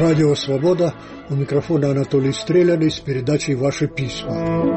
Радио «Свобода», у микрофона Анатолий Стреляный с передачей «Ваши письма».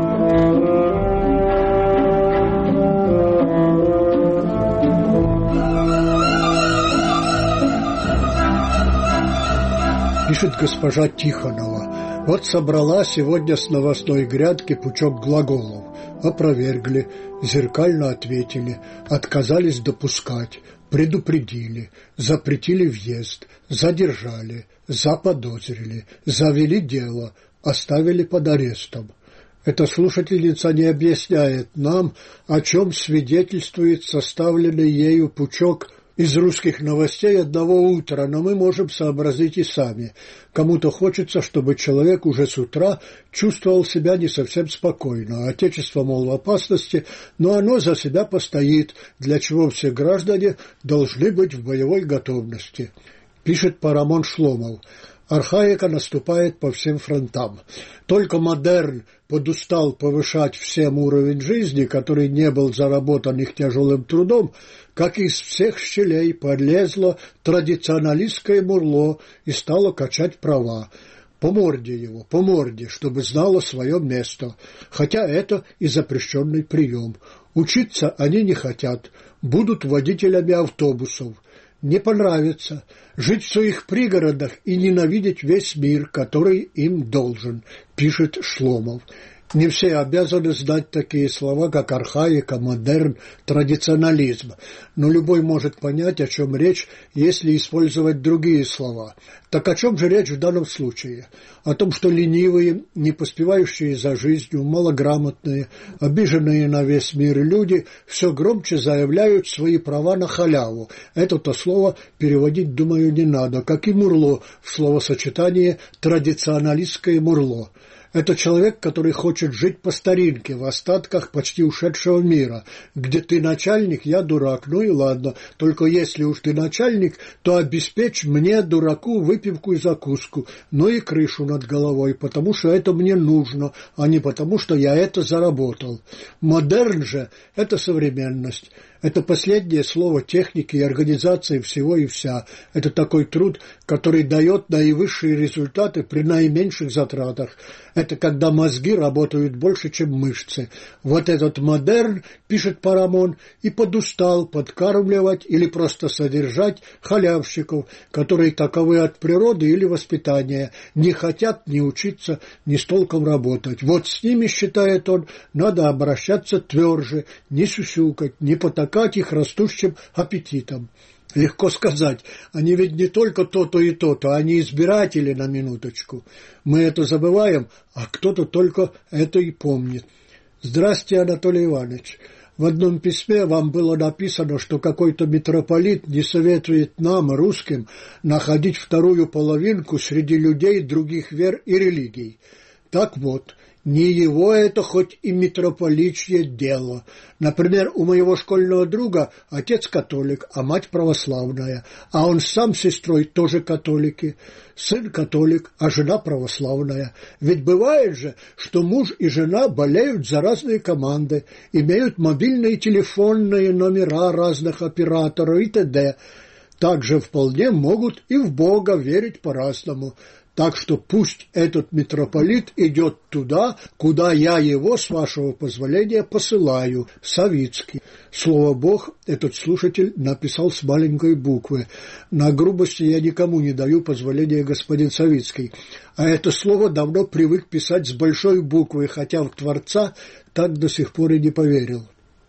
Пишет госпожа Тихонова. Вот собрала сегодня с новостной грядки пучок глаголов. Опровергли, зеркально ответили, отказались допускать, предупредили, запретили въезд, задержали, заподозрили, завели дело, оставили под арестом. Эта слушательница не объясняет нам, о чем свидетельствует составленный ею пучок из русских новостей одного утра, но мы можем сообразить и сами. Кому-то хочется, чтобы человек уже с утра чувствовал себя не совсем спокойно. Отечество, мол, в опасности, но оно за себя постоит, для чего все граждане должны быть в боевой готовности. Пишет Парамон Шломов. Архаика наступает по всем фронтам. Только модерн подустал повышать всем уровень жизни, который не был заработан их тяжелым трудом, как из всех щелей полезло традиционалистское мурло и стало качать права. По морде его, по морде, чтобы знало свое место. Хотя это и запрещенный прием. Учиться они не хотят, будут водителями автобусов. Не понравится жить в своих пригородах и ненавидеть весь мир, который им должен, пишет Шломов. Не все обязаны знать такие слова, как архаика, модерн, традиционализм, но любой может понять, о чем речь, если использовать другие слова. Так о чем же речь в данном случае? О том, что ленивые, не поспевающие за жизнью, малограмотные, обиженные на весь мир люди все громче заявляют свои права на халяву. Это-то слово переводить, думаю, не надо, как и мурло в словосочетании «традиционалистское мурло». Это человек, который хочет жить по старинке, в остатках почти ушедшего мира, где ты начальник, я дурак, ну и ладно, только если уж ты начальник, то обеспечь мне, дураку, выпивку и закуску, ну и крышу над головой, потому что это мне нужно, а не потому что я это заработал. Модерн же – это современность. Это последнее слово техники и организации всего и вся. Это такой труд, который дает наивысшие результаты при наименьших затратах. Это когда мозги работают больше, чем мышцы. Вот этот модерн, пишет Парамон, и подустал подкармливать или просто содержать халявщиков, которые таковы от природы или воспитания, не хотят ни учиться, ни с толком работать. Вот с ними, считает он, надо обращаться тверже, не сюсюкать, не потакать их растущим аппетитом. Легко сказать, они ведь не только то-то и то-то, они избиратели на минуточку. Мы это забываем, а кто-то только это и помнит. Здравствуйте, Анатолий Иванович. В одном письме вам было написано, что какой-то митрополит не советует нам, русским, находить вторую половинку среди людей других вер и религий. Так вот, не его это хоть и митрополичье дело. Например, у моего школьного друга отец католик, а мать православная, а он сам с сестрой тоже католики. Сын католик, а жена православная. Ведь бывает же, что муж и жена болеют за разные команды, имеют мобильные телефонные номера разных операторов и т.д. Также вполне могут и в Бога верить по-разному. Так что пусть этот митрополит идет туда, куда я его, с вашего позволения, посылаю, Савицкий. Слово «Бог» этот слушатель написал с маленькой буквы. На грубости я никому не даю позволения, господин Савицкий. А это слово давно привык писать с большой буквы, хотя в Творца так до сих пор и не поверил.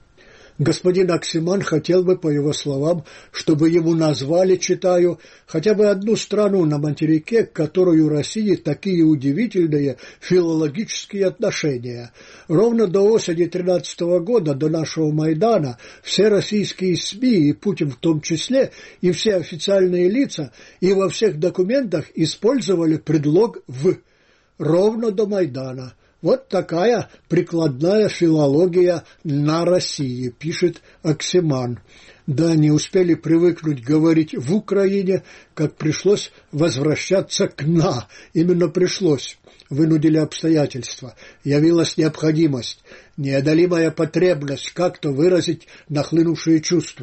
Господин Оксиман хотел бы, по его словам, чтобы ему назвали, читаю, хотя бы одну страну на материке, к которой у России такие удивительные филологические отношения. Ровно до осени 13 года, до нашего Майдана, все российские СМИ, и Путин в том числе, и все официальные лица, и во всех документах использовали предлог «в». Ровно до Майдана. Вот такая прикладная филология на России, пишет Оксиман. Да, не успели привыкнуть говорить в Украине, как пришлось возвращаться к «на». Именно пришлось. Вынудили обстоятельства. Явилась необходимость, неодолимая потребность как-то выразить нахлынувшие чувства.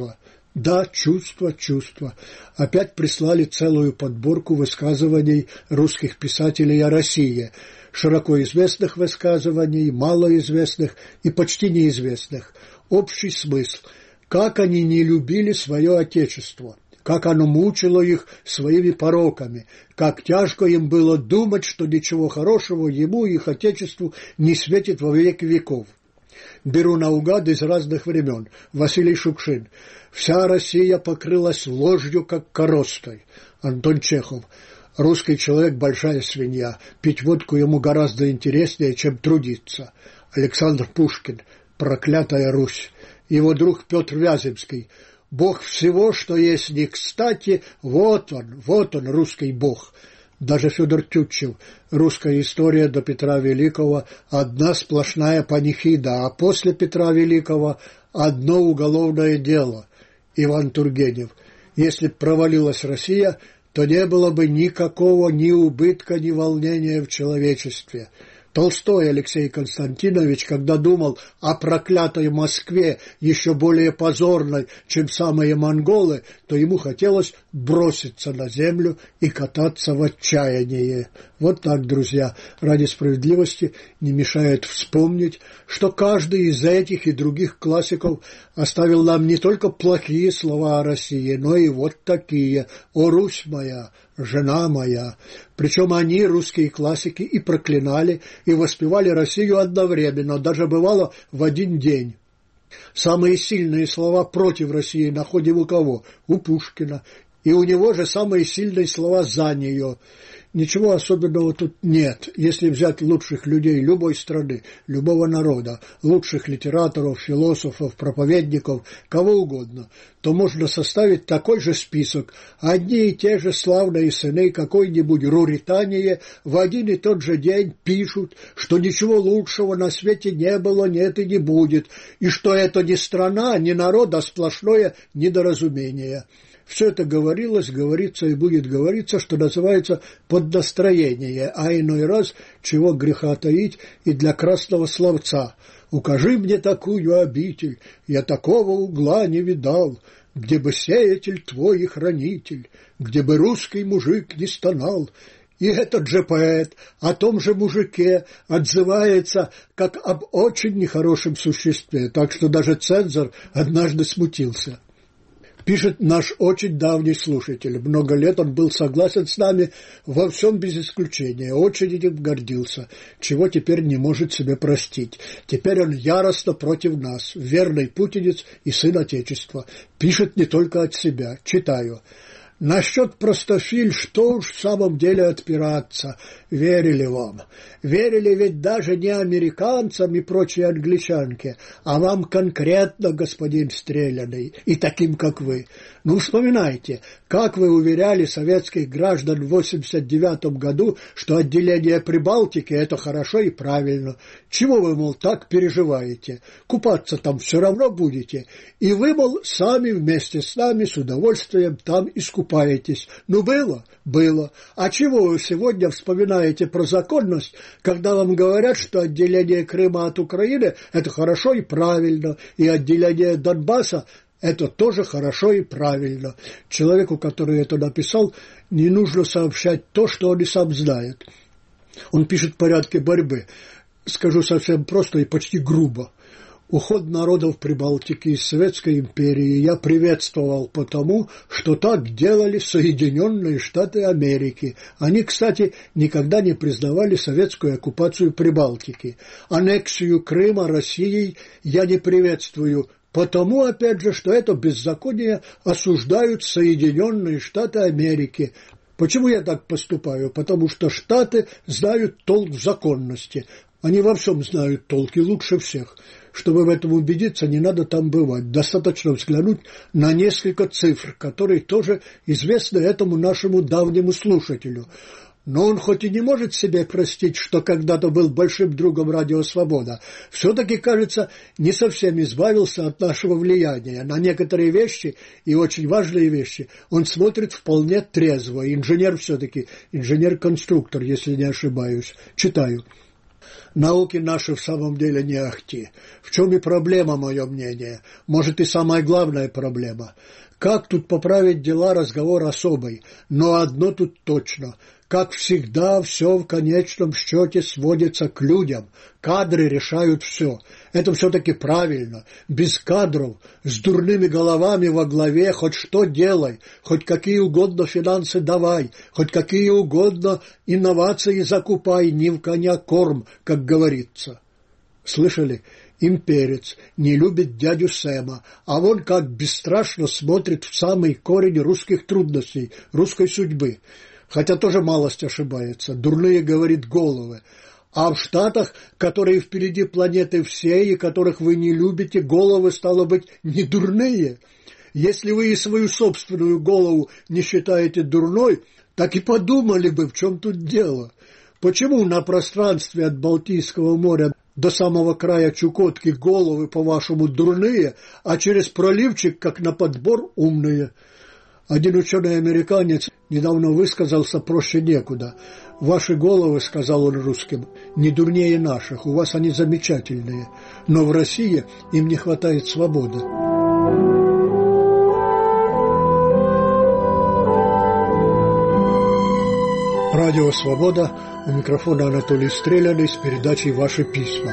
Да, чувство, чувство. Опять прислали целую подборку высказываний русских писателей о России. Широко известных высказываний, малоизвестных и почти неизвестных. Общий смысл. Как они не любили свое отечество. Как оно мучило их своими пороками. Как тяжко им было думать, что ничего хорошего ему и их отечеству не светит во веки веков. Беру наугад из разных времен. Василий Шукшин. «Вся Россия покрылась ложью, как коростой». Антон Чехов. «Русский человек – большая свинья. Пить водку ему гораздо интереснее, чем трудиться». Александр Пушкин. «Проклятая Русь». Его друг Петр Вяземский. «Бог всего, что есть не кстати, вот он, русский бог». Даже Федор Тютчев. «Русская история до Петра Великого – одна сплошная панихида, а после Петра Великого – одно уголовное дело». Иван Тургенев. «Если б провалилась Россия, то не было бы никакого ни убытка, ни волнения в человечестве». Толстой Алексей Константинович, когда думал о проклятой Москве, еще более позорной, чем самые монголы, то ему хотелось броситься на землю и кататься в отчаянии. Вот так, друзья, ради справедливости не мешает вспомнить, что каждый из этих и других классиков оставил нам не только плохие слова о России, но и вот такие: «О, Русь моя, жена моя». Причем они, русские классики, и проклинали, и воспевали Россию одновременно, даже бывало в один день. Самые сильные слова против России находим у кого? У Пушкина. И у него же самые сильные слова за нее. Ничего особенного тут нет. Если взять лучших людей любой страны, любого народа, лучших литераторов, философов, проповедников, кого угодно, то можно составить такой же список. Одни и те же славные сыны какой-нибудь Руритании в один и тот же день пишут, что ничего лучшего на свете не было, нет и не будет, и что это не страна, не народ, а сплошное недоразумение. Все это говорилось, говорится и будет говориться, что называется, под настроение, а иной раз, чего греха таить, и для красного словца. «Укажи мне такую обитель, я такого угла не видал, где бы сеятель твой и хранитель, где бы русский мужик не стонал». И этот же поэт о том же мужике отзывается как об очень нехорошем существе, так что даже цензор однажды смутился. Пишет наш очень давний слушатель. Много лет он был согласен с нами во всем без исключения. Очень этим гордился, чего теперь не может себе простить. Теперь он яростно против нас, верный путинец и сын Отечества. Пишет не только от себя. Читаю. Насчет простофиль, что уж в самом деле отпираться. Верили вам. Верили ведь даже не американцам и прочей англичанке, а вам конкретно, господин Стреляный, и таким, как вы. Ну, вспоминайте, как вы уверяли советских граждан в 1989 году, что отделение Прибалтики – это хорошо и правильно. Чего вы, мол, так переживаете? Купаться там все равно будете. И вы, мол, сами вместе с нами с удовольствием там искупаетесь. Ну, было? Было. А чего вы сегодня вспоминаете про законность, когда вам говорят, что отделение Крыма от Украины – это хорошо и правильно, и отделение Донбасса – это тоже хорошо и правильно. Человеку, который это написал, не нужно сообщать то, что он и сам знает. Он пишет в порядке борьбы. Скажу совсем просто и почти грубо. Уход народов Прибалтики из Советской империи я приветствовал потому, что так делали Соединенные Штаты Америки. Они, кстати, никогда не признавали советскую оккупацию Прибалтики. Аннексию Крыма Россией я не приветствую, потому, опять же, что это беззаконие осуждают Соединенные Штаты Америки. Почему я так поступаю? Потому что Штаты знают толк в законности. Они во всем знают толк и лучше всех. Чтобы в этом убедиться, не надо там бывать. Достаточно взглянуть на несколько цифр, которые тоже известны этому нашему давнему слушателю. Но он хоть и не может себе простить, что когда-то был большим другом «Радио Свобода», все-таки, кажется, не совсем избавился от нашего влияния. На некоторые вещи, и очень важные вещи, он смотрит вполне трезво. Инженер все-таки, инженер-конструктор, если не ошибаюсь. Читаю. Науки наши в самом деле не ахти. В чем и проблема, мое мнение. Может, и самая главная проблема. Как тут поправить дела, разговор особый. Но одно тут точно. Как всегда, все в конечном счете сводится к людям. Кадры решают все. Это все-таки правильно. Без кадров, с дурными головами во главе, хоть что делай, хоть какие угодно финансы давай, хоть какие угодно инновации закупай, не в коня корм, как говорится. Слышали? Имперец не любит дядю Сэма, а он как бесстрашно смотрит в самый корень русских трудностей, русской судьбы. Хотя тоже малость ошибается. Дурные, говорит, головы. А в Штатах, которые впереди планеты всей, и которых вы не любите, головы, стало быть, не дурные. Если вы и свою собственную голову не считаете дурной, так и подумали бы, в чем тут дело. Почему на пространстве от Балтийского моря до самого края Чукотки головы, по-вашему, дурные, а через проливчик, как на подбор, умные? Один ученый-американец недавно высказался проще некуда. «Ваши головы, — сказал он русским, — не дурнее наших, у вас они замечательные, но в России им не хватает свободы». Радио «Свобода», у микрофона Анатолий Стреляный с передачей «Ваши письма».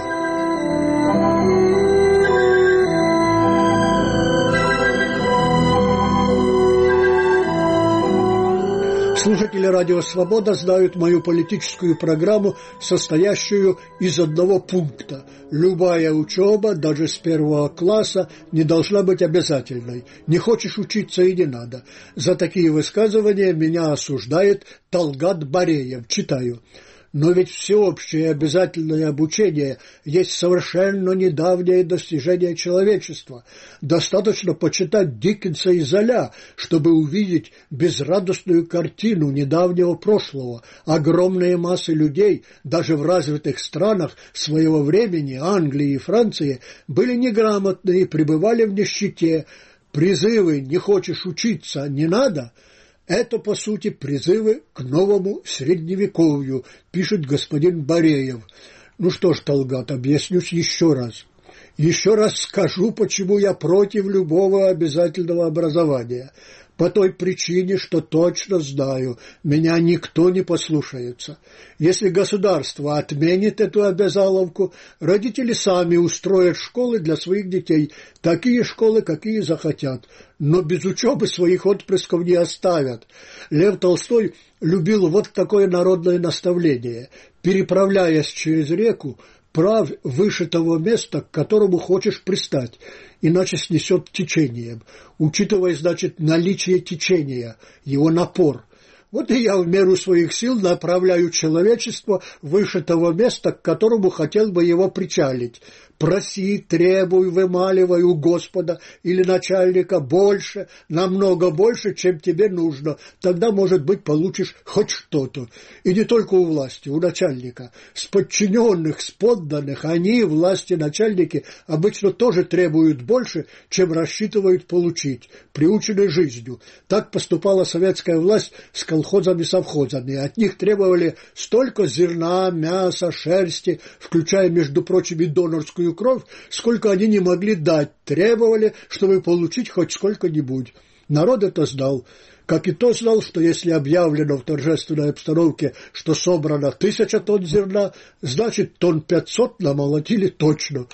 Слушатели радио «Свобода» знают мою политическую программу, состоящую из одного пункта. Любая учеба, даже с 1 класса, не должна быть обязательной. Не хочешь учиться и не надо. За такие высказывания меня осуждает Талгат Бареев. Читаю. Но ведь всеобщее обязательное обучение есть совершенно недавнее достижение человечества. Достаточно почитать Диккенса и Золя, чтобы увидеть безрадостную картину недавнего прошлого. Огромные массы людей, даже в развитых странах своего времени, Англии и Франции, были неграмотны и пребывали в нищете. Призывы «не хочешь учиться, не надо» — это, по сути, призывы к новому средневековью, пишет господин Бареев. Ну что ж, Талгат, объяснюсь еще раз. Еще раз скажу, почему я против любого обязательного образования. По той причине, что точно знаю, меня никто не послушается. Если государство отменит эту обязаловку, родители сами устроят школы для своих детей, такие школы, какие захотят, но без учебы своих отпрысков не оставят. Лев Толстой любил вот такое народное наставление. Переправляясь через реку, правь выше того места, к которому хочешь пристать, иначе снесет течением. Учитывая, значит, наличие течения, его напор. Вот и я в меру своих сил направляю человечество выше того места, к которому хотел бы его причалить. Проси, требуй, вымаливай у Господа или начальника больше, намного больше, чем тебе нужно. Тогда, может быть, получишь хоть что-то. И не только у власти, у начальника. С подчиненных, с подданных, они, власти, начальники, обычно тоже требуют больше, чем рассчитывают получить, приучены жизнью. Так поступала советская власть с колхозами-совхозами. От них требовали столько зерна, мяса, шерсти, включая, между прочим, и донорскую кровь, сколько они не могли дать, требовали, чтобы получить хоть сколько-нибудь. Народ это знал, как и то знал, что если объявлено в торжественной обстановке, что собрано 1000 тонн зерна, значит, тонн 500 намолотили точно.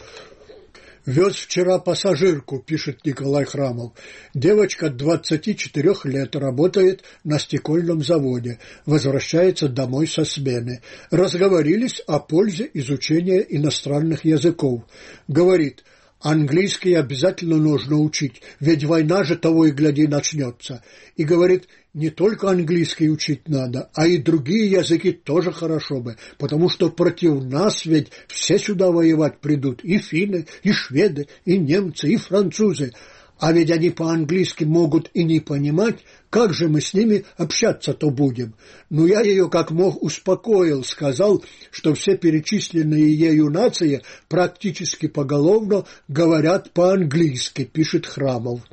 «Вез вчера пассажирку», — пишет Николай Храмов. Девочка 24 лет, работает на стекольном заводе, возвращается домой со смены. Разговорились о пользе изучения иностранных языков. Говорит: английский обязательно нужно учить, ведь война же того и гляди начнется. И говорит, не только английский учить надо, а и другие языки тоже хорошо бы, потому что против нас ведь все сюда воевать придут, и финны, и шведы, и немцы, и французы. А ведь они по-английски могут и не понимать, как же мы с ними общаться-то будем. Ну, я ее как мог успокоил, сказал, что все перечисленные ею нации практически поголовно говорят по-английски, пишет Храмов.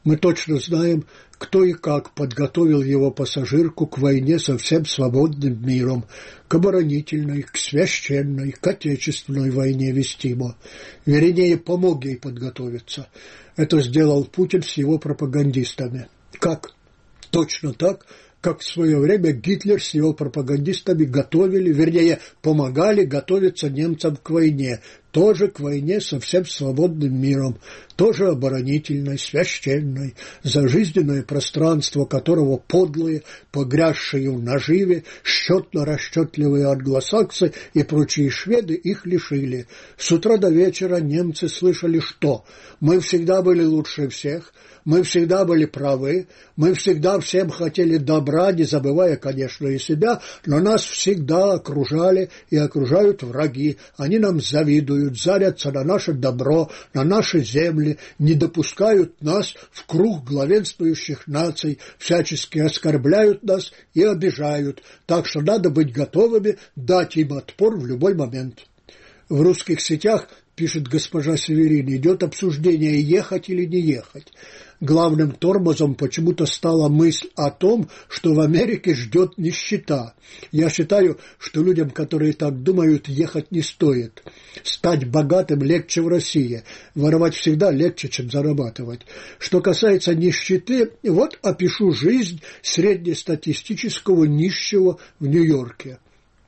Мы точно знаем, кто и как подготовил его пассажирку к войне со всем свободным миром, к оборонительной, к священной, к отечественной войне вестимо. Вернее, помог ей подготовиться. Это сделал Путин с его пропагандистами. Как? Точно так, как в свое время Гитлер с его пропагандистами готовили, вернее, помогали готовиться немцам к войне, тоже к войне со всем свободным миром, тоже оборонительной, священной, за жизненное пространство которого подлые, погрязшие в наживе, счетно-расчетливые англосаксы и прочие шведы их лишили. С утра до вечера немцы слышали, что «мы всегда были лучше всех», мы всегда были правы, мы всегда всем хотели добра, не забывая, конечно, и себя, но нас всегда окружали и окружают враги. Они нам завидуют, зарятся на наше добро, на наши земли, не допускают нас в круг главенствующих наций, всячески оскорбляют нас и обижают. Так что надо быть готовыми дать им отпор в любой момент. В русских сетях, пишет госпожа Северин, идет обсуждение, ехать или не ехать. Главным тормозом почему-то стала мысль о том, что в Америке ждет нищета. Я считаю, что людям, которые так думают, ехать не стоит. Стать богатым легче в России. Воровать всегда легче, чем зарабатывать. Что касается нищеты, вот опишу жизнь среднестатистического нищего в Нью-Йорке.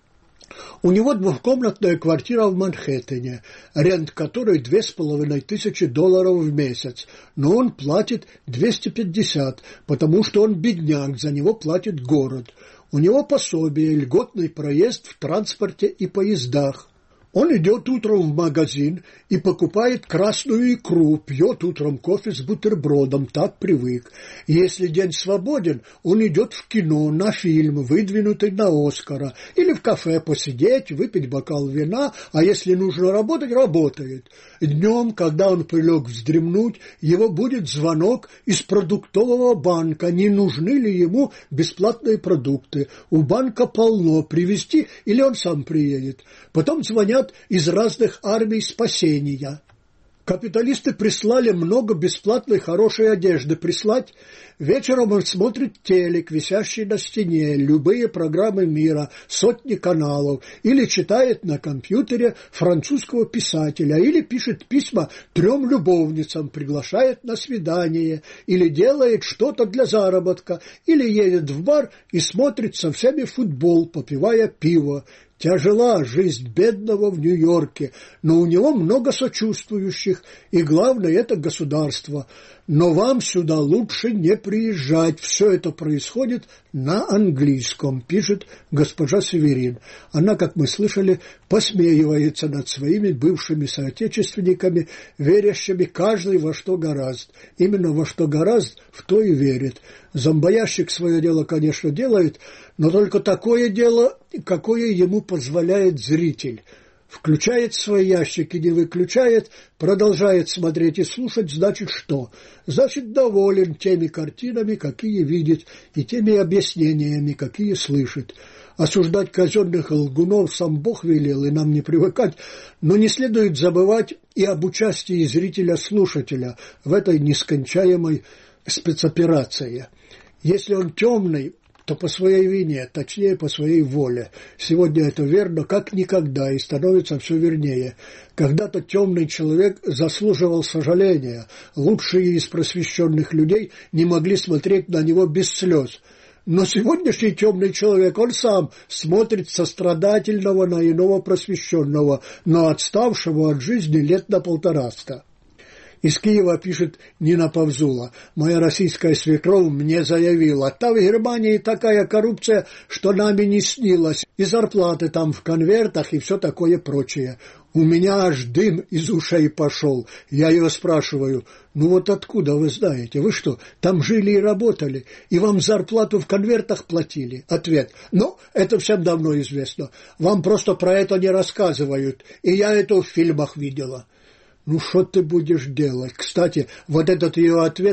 У него двухкомнатная квартира в Манхэттене, рент которой $2500 в месяц, но он платит 250, потому что он бедняк, за него платит город. У него пособие, льготный проезд в транспорте и поездах. Он идет утром в магазин и покупает красную икру, пьет утром кофе с бутербродом, так привык. Если день свободен, он идет в кино, на фильм, выдвинутый на Оскара, или в кафе посидеть, выпить бокал вина, а если нужно работать, работает. Днем, когда он прилег вздремнуть, его будет звонок из продуктового банка, не нужны ли ему бесплатные продукты. У банка полно, привезти или он сам приедет. Потом звонят из разных армий спасения. Капиталисты прислали много бесплатной хорошей одежды. Прислать. Вечером он смотрит телек, висящий на стене, любые программы мира, сотни каналов, или читает на компьютере французского писателя, или пишет письма 3 любовницам, приглашает на свидание, или делает что-то для заработка, или едет в бар и смотрит со всеми футбол, попивая пиво. Тяжела жизнь бедного в Нью-Йорке, но у него много сочувствующих, и главное – это государство. Но вам сюда лучше не приезжать, все это происходит на английском, пишет госпожа Северин. Она, как мы слышали, посмеивается над своими бывшими соотечественниками, верящими каждый во что гораст. Именно во что гораст, в то и верит. Зомбоящик свое дело, конечно, делает, но только такое дело, какое ему позволяет зритель. Включает свои ящики, не выключает, продолжает смотреть и слушать, значит что? Значит, доволен теми картинами, какие видит, и теми объяснениями, какие слышит. Осуждать казенных лгунов сам Бог велел, и нам не привыкать, но не следует забывать и об участии зрителя-слушателя в этой нескончаемой спецоперации. Если он темный, то по своей вине, точнее по своей воле. Сегодня это верно как никогда и становится все вернее. Когда-то темный человек заслуживал сожаления. Лучшие из просвещенных людей не могли смотреть на него без слез. Но сегодняшний темный человек, он сам смотрит сострадательного на иного просвещенного, но отставшего от жизни лет на 150. Из Киева пишет Нина Павзула. Моя российская свекровь мне заявила: там в Германии такая коррупция, что нами не снилось. И зарплаты там в конвертах и все такое прочее. У меня аж дым из ушей пошел. Я ее спрашиваю: ну вот откуда вы знаете? Вы что, там жили и работали? И вам зарплату в конвертах платили? Ответ: ну, это всем давно известно. Вам просто про это не рассказывают. И я это в фильмах видела. Ну, что ты будешь делать? Кстати, вот этот ее ответ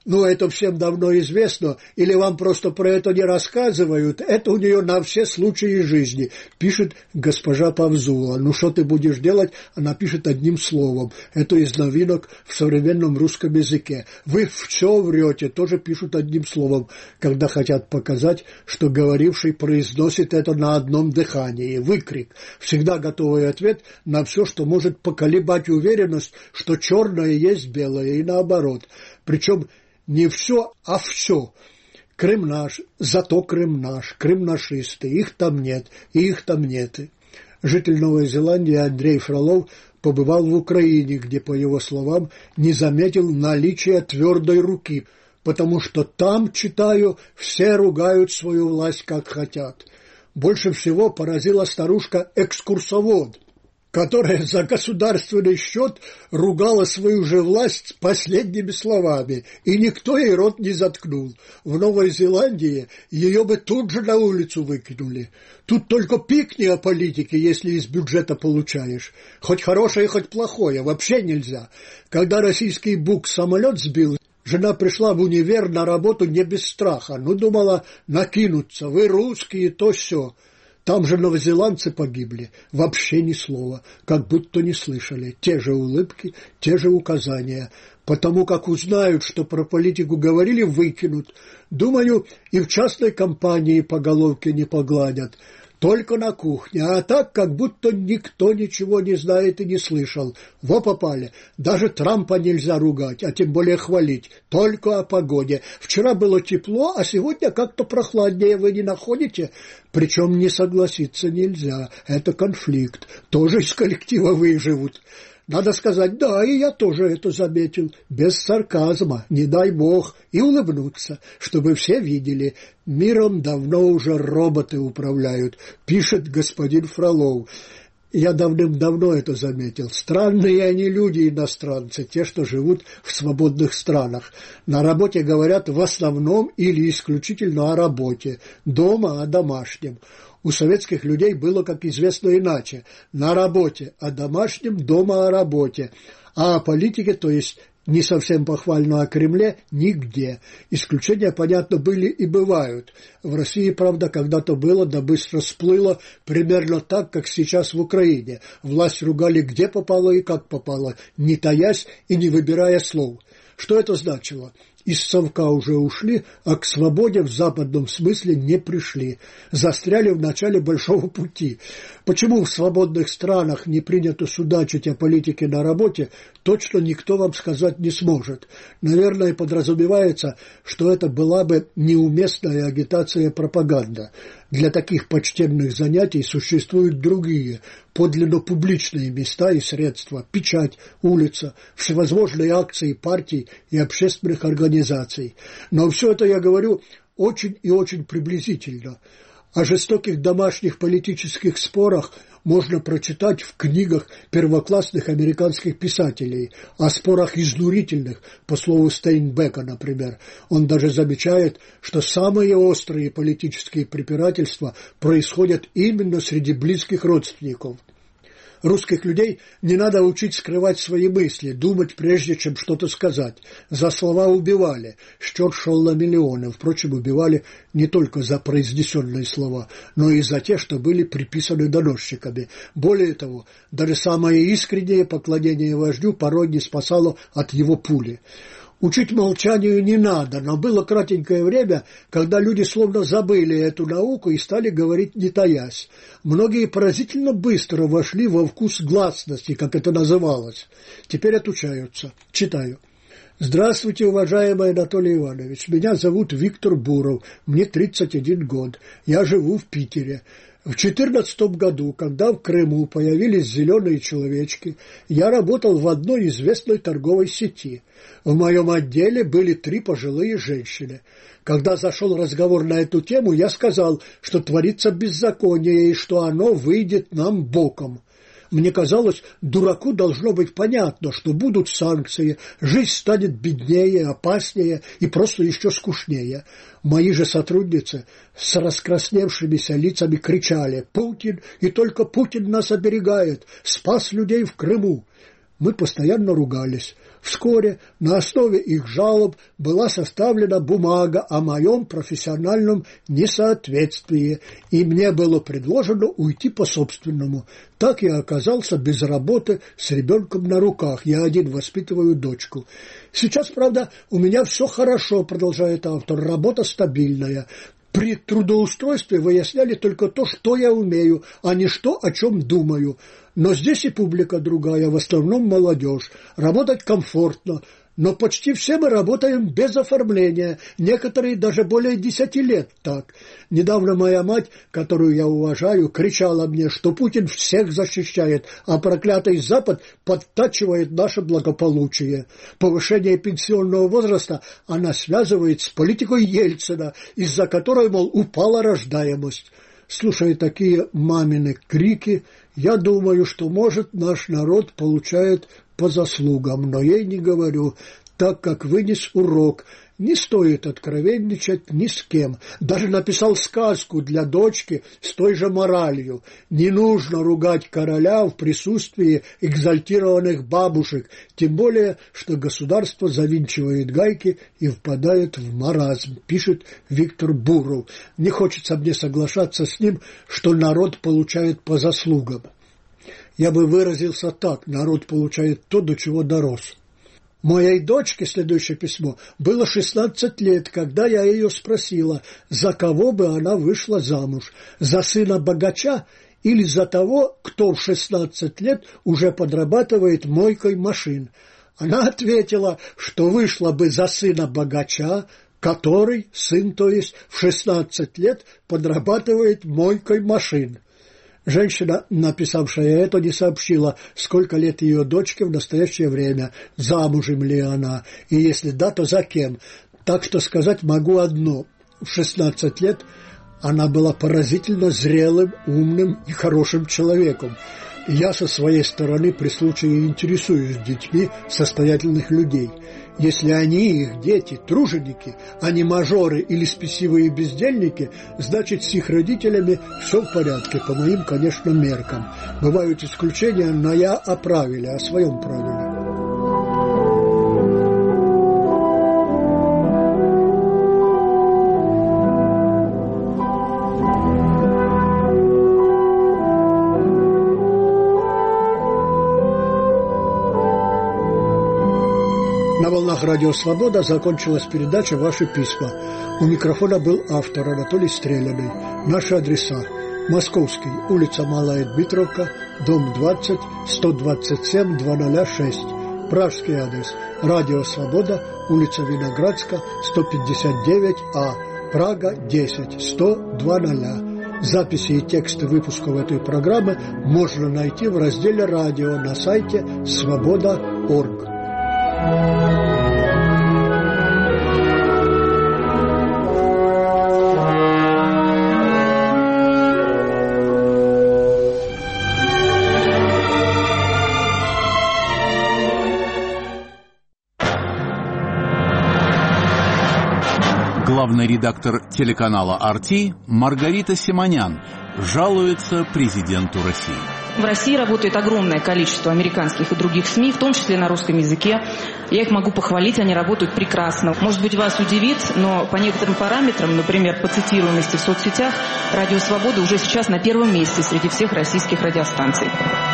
Ну, это всем давно известно, или вам просто про это не рассказывают, это у нее на все случаи жизни, пишет госпожа Павзула. Ну, что ты будешь делать? Она пишет одним словом. Это из новинок в современном русском языке. Вы все врете, тоже пишут одним словом, когда хотят показать, что говоривший произносит это на одном дыхании. Выкрик. Всегда готовый ответ на все, что может поколебать уверенность, что черное есть белое, и наоборот. Причем не все, а все. Крым наш, зато Крым наш, крым-нашисты, их там нет, и их там нет. Житель Новой Зеландии Андрей Фролов побывал в Украине, где, по его словам, не заметил наличия твердой руки, потому что там, читаю, все ругают свою власть как хотят. Больше всего поразила старушка-экскурсовод, которая за государственный счет ругала свою же власть последними словами, и никто ей рот не заткнул. В Новой Зеландии ее бы тут же на улицу выкинули. Тут только пикни о политике, если из бюджета получаешь. Хоть хорошее, хоть плохое, вообще нельзя. Когда российский БУК самолет сбил, жена пришла в универ на работу не без страха. Ну, думала, накинуться, вы русские, то все. Там же новозеландцы погибли. Вообще ни слова. Как будто не слышали. Те же улыбки, те же указания. Потому как узнают, что про политику говорили, выкинут. Думаю, и в частной компании по головке не погладят. Только на кухне. А так, как будто никто ничего не знает и не слышал. Во попали. Даже Трампа нельзя ругать, а тем более хвалить. Только о погоде. Вчера было тепло, а сегодня как-то прохладнее, вы не находите? Причем не согласиться нельзя. Это конфликт. Тоже из коллектива выживут. Надо сказать, да, и я тоже это заметил, без сарказма, не дай бог, и улыбнуться, чтобы все видели. Миром давно уже роботы управляют, пишет господин Фролов. Я давным-давно это заметил. Странные они люди, иностранцы, те, что живут в свободных странах. На работе говорят в основном или исключительно о работе, дома о домашнем. У советских людей было, как известно, иначе. На работе о домашнем, дома о работе. А о политике, то есть не совсем похвально о Кремле, нигде. Исключения, понятно, были и бывают. В России, правда, когда-то было, да быстро сплыло, примерно так, как сейчас в Украине. Власть ругали где попало и как попало, не таясь и не выбирая слов. Что это значило? Из совка уже ушли, а к свободе в западном смысле не пришли. Застряли в начале большого пути. Почему в свободных странах не принято судачить о политике на работе, точно никто вам сказать не сможет. Наверное, подразумевается, что это была бы неуместная агитация и пропаганда. Для таких почтенных занятий существуют другие, подлинно публичные места и средства, печать, улица, всевозможные акции партий и общественных организаций. Но все это я говорю очень и очень приблизительно. О жестоких домашних политических спорах можно прочитать в книгах первоклассных американских писателей, о спорах изнурительных, по слову Стейнбека, например. Он даже замечает, что самые острые политические препирательства происходят именно среди близких родственников. Русских людей не надо учить скрывать свои мысли, думать прежде, чем что-то сказать. За слова убивали. Счет шел на миллионы. Впрочем, убивали не только за произнесенные слова, но и за те, что были приписаны доносчиками. Более того, даже самое искреннее поклонение вождю порой не спасало от его пули. Учить молчанию не надо, но было кратенькое время, когда люди словно забыли эту науку и стали говорить не таясь. Многие поразительно быстро вошли во вкус гласности, как это называлось. Теперь отучаются. Читаю. Здравствуйте, уважаемый Анатолий Иванович. Меня зовут Виктор Буров. Мне 31 год. Я живу в Питере. В 2014 году, когда в Крыму появились зеленые человечки, я работал в одной известной торговой сети. В моем отделе были 3 пожилые женщины. Когда зашел разговор на эту тему, я сказал, что творится беззаконие и что оно выйдет нам боком. Мне казалось, дураку должно быть понятно, что будут санкции, жизнь станет беднее, опаснее и просто еще скучнее. Мои же сотрудницы с раскрасневшимися лицами кричали: «Путин, и только Путин нас оберегает, спас людей в Крыму». Мы постоянно ругались. Вскоре на основе их жалоб была составлена бумага о моем профессиональном несоответствии, и мне было предложено уйти по собственному. Так я оказался без работы с ребенком на руках. Я один воспитываю дочку. Сейчас, правда, у меня все хорошо, продолжает автор, работа стабильная. При трудоустройстве выясняли только то, что я умею, а не то, о чем думаю. Но здесь и публика другая, в основном молодежь. Работать комфортно, но почти все мы работаем без оформления, некоторые даже более 10 лет так. Недавно моя мать, которую я уважаю, кричала мне, что Путин всех защищает, а проклятый Запад подтачивает наше благополучие. Повышение пенсионного возраста она связывает с политикой Ельцина, из-за которой, мол, упала рождаемость. Слушая такие мамины крики, я думаю, что, может, наш народ получает по заслугам, но ей не говорю, так как вынес урок. Не стоит откровенничать ни с кем. Даже написал сказку для дочки с той же моралью. Не нужно ругать короля в присутствии экзальтированных бабушек, тем более, что государство завинчивает гайки и впадает в маразм, пишет Виктор Буров. Не хочется мне соглашаться с ним, что народ получает по заслугам. Я бы выразился так: народ получает то, до чего дорос. Моей дочке, следующее письмо, было 16 лет, когда я ее спросила, за кого бы она вышла замуж, за сына богача или за того, кто в 16 лет уже подрабатывает мойкой машин. Она ответила, что вышла бы за сына богача, который, сын то есть, в 16 лет подрабатывает мойкой машин. Женщина, написавшая это, не сообщила, сколько лет ее дочке в настоящее время, замужем ли она, и если да, то за кем. Так что сказать могу одно. В 16 лет она была поразительно зрелым, умным и хорошим человеком. Я со своей стороны при случае интересуюсь детьми состоятельных людей. Если они и их дети труженики, а не мажоры или спесивые бездельники, значит, с их родителями все в порядке, по моим, конечно, меркам. Бывают исключения, но я о правиле, о своем правиле. На волнах Радио Свобода закончилась передача «Ваши письма». У микрофона был автор Анатолий Стреляный. Наши адреса: Московский, улица Малая Дмитровка, дом 20, 127-206. Пражский адрес: Радио Свобода, улица Виноградска, 159А, Прага, 10, 100-200. Записи и тексты выпусков этой программы можно найти в разделе «Радио» на сайте svoboda.org. Главный редактор телеканала «Арти» Маргарита Симонян жалуется президенту России. В России работает огромное количество американских и других СМИ, в том числе на русском языке. Я их могу похвалить, они работают прекрасно. Может быть, вас удивит, но по некоторым параметрам, например, по цитируемости в соцсетях, «Радио Свобода» уже сейчас на первом месте среди всех российских радиостанций.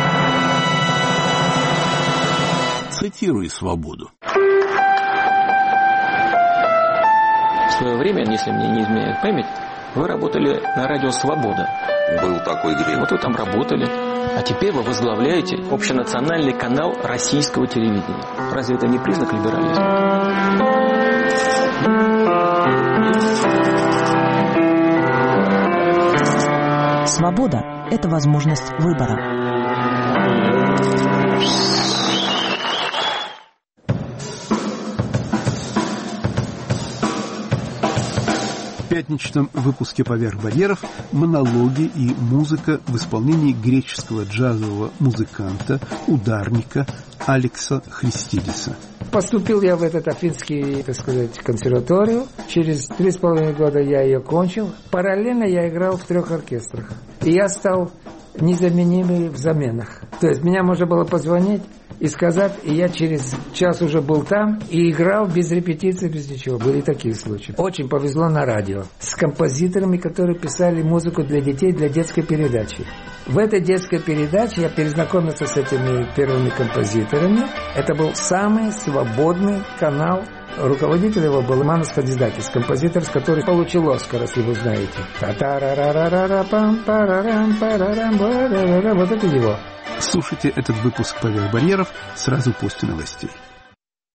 Цитируй «Свободу». В свое время, если мне не изменяет память, вы работали на радио «Свобода». Был такой грех. Вот вы там работали. А теперь вы возглавляете общенациональный канал российского телевидения. Разве это не признак либерализма? Свобода – это возможность выбора. В пятничном выпуске «Поверх барьеров» монологи и музыка в исполнении греческого джазового музыканта, ударника Алекса Христидиса. Поступил я в этот Афинский, так сказать, консерваторию. Через 3,5 года я ее кончил. Параллельно я играл в 3 оркестрах. И я стал незаменимый в заменах. То есть меня можно было позвонить и сказать, и я через час уже был там и играл без репетиции, без ничего. Были такие случаи. Очень повезло на радио с композиторами, которые писали музыку для детей, для детской передачи. В этой детской передаче я перезнакомился с этими первыми композиторами. Это был самый свободный канал. Руководитель его был Манус Хадидакис, композитор, который получил Оскар, если вы знаете. Слушайте этот выпуск «Поверх барьеров» сразу после новостей.